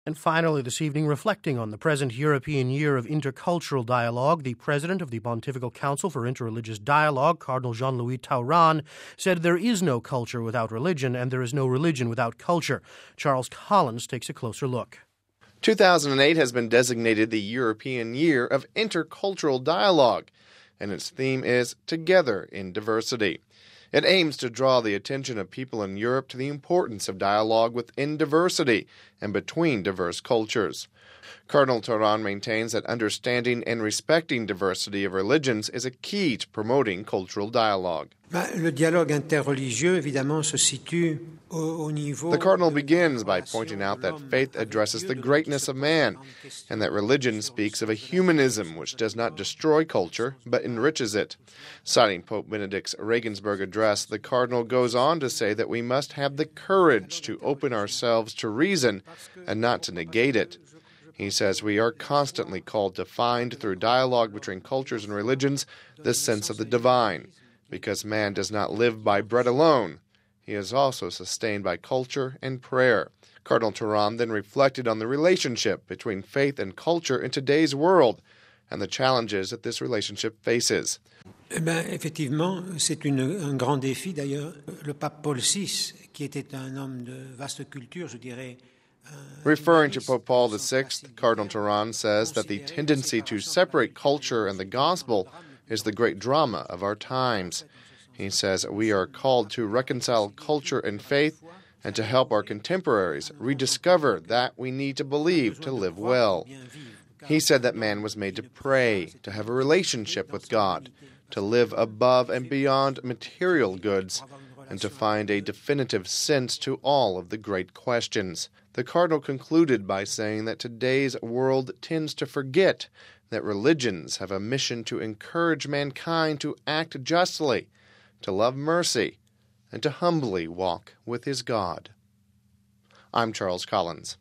And finally, this evening, reflecting on the present European Year of Intercultural Dialogue, the president of the Pontifical Council for Interreligious Dialogue, Cardinal Jean-Louis Tauran, said there is no culture without religion and there is no religion without culture. Charles Collins takes a closer look. 2008 has been designated the European Year of Intercultural Dialogue, and its theme is Together in Diversity. It aims to draw the attention of people in Europe to the importance of dialogue within diversity and between diverse cultures. Cardinal Tauran maintains that understanding and respecting diversity of religions is a key to promoting cultural dialogue. Le dialogue interreligieux, évidemment, se situe au niveau. The Cardinal begins by pointing out that faith addresses the greatness of man, and that religion speaks of a humanism which does not destroy culture, but enriches it. Citing Pope Benedict's Regensburg address, the Cardinal goes on to say that we must have the courage to open ourselves to reason and not to negate it. He says we are constantly called to find, through dialogue between cultures and religions, the sense of the divine, because man does not live by bread alone. He is also sustained by culture and prayer. Cardinal Tauran then reflected on the relationship between faith and culture in today's world and the challenges that this relationship faces. Effectivement, c'est un grand défi. D'ailleurs, le pape Paul VI, qui était un homme de vaste culture, je dirais. Referring to Pope Paul VI, Cardinal Tauran says that the tendency to separate culture and the gospel is the great drama of our times. He says we are called to reconcile culture and faith and to help our contemporaries rediscover that we need to believe to live well. He said that man was made to pray, to have a relationship with God, to live above and beyond material goods, and to find a definitive sense to all of the great questions. The Cardinal concluded by saying that today's world tends to forget that religions have a mission to encourage mankind to act justly, to love mercy, and to humbly walk with his God. I'm Charles Collins.